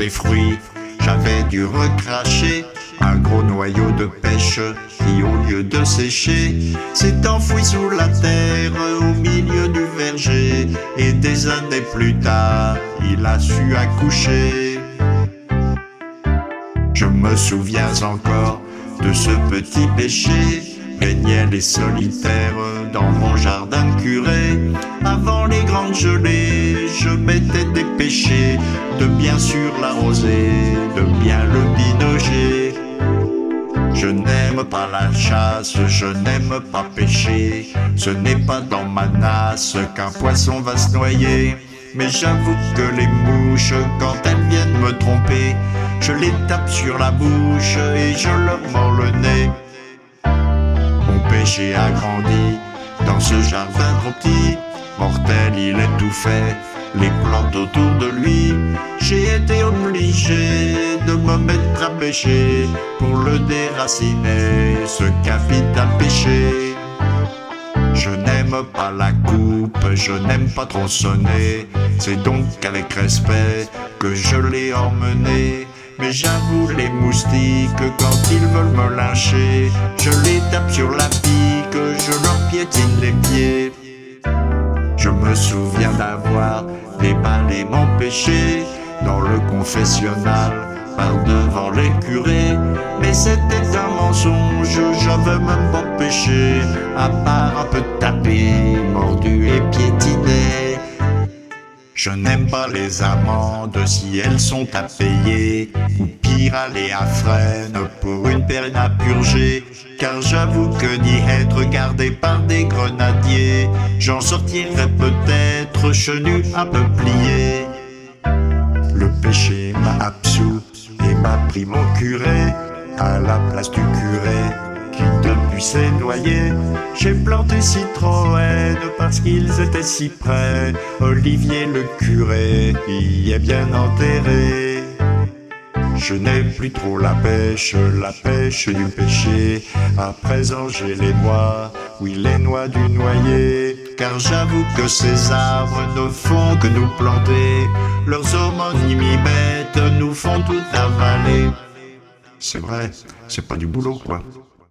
des fruits. J'avais dû recracher un gros noyau de pêche qui, au lieu de sécher, s'est enfoui sous la terre au milieu du verger. Et des années plus tard, il a su accoucher. Je me souviens encore de ce petit péché, baignait les solitaires dans mon jardin curé. Avant les grandes gelées, je m'étais dépêché de bien sûr l'arroser, de bien le binoger. Je n'aime pas la chasse, je n'aime pas pêcher. Ce n'est pas dans ma nasse qu'un poisson va se noyer. Mais j'avoue que les mouches, quand elles viennent me tromper, je les tape sur la bouche et je leur mords le nez. Mon péché a grandi dans ce jardin trop petit. Mortel, il étouffait les plantes autour de lui. J'ai été obligé de me mettre à pêcher pour le déraciner, ce capital péché. Je n'aime pas la coupe, je n'aime pas tronçonner. C'est donc avec respect que je l'ai emmené. Mais j'avoue les moustiques, quand ils veulent me lyncher, je les tape sur la pique, je leur piétine les pieds. Je me souviens d'avoir déballé mon péché dans le confessionnal par devant les curés. Mais c'était un mensonge, j'avais même pas péché, à part un peu tapé, mordu et piétiné. Je n'aime pas les amendes si elles sont à payer, ou pire aller à freine pour une peine à purger. Car j'avoue que d'y être gardé par des grenadiers, j'en sortirais peut-être chenu à peu plié. Le péché m'a absous et m'a pris mon curé à la place du curé qui depuis s'est noyé. J'ai planté Citroën parce qu'ils étaient si près. Olivier le curé y est bien enterré. Je n'ai plus trop la pêche du péché. À présent j'ai les noix, oui les noix du noyer. Car j'avoue que ces arbres ne font que nous planter. Leurs homonymes bêtes nous font tout avaler. C'est vrai, c'est pas du boulot quoi.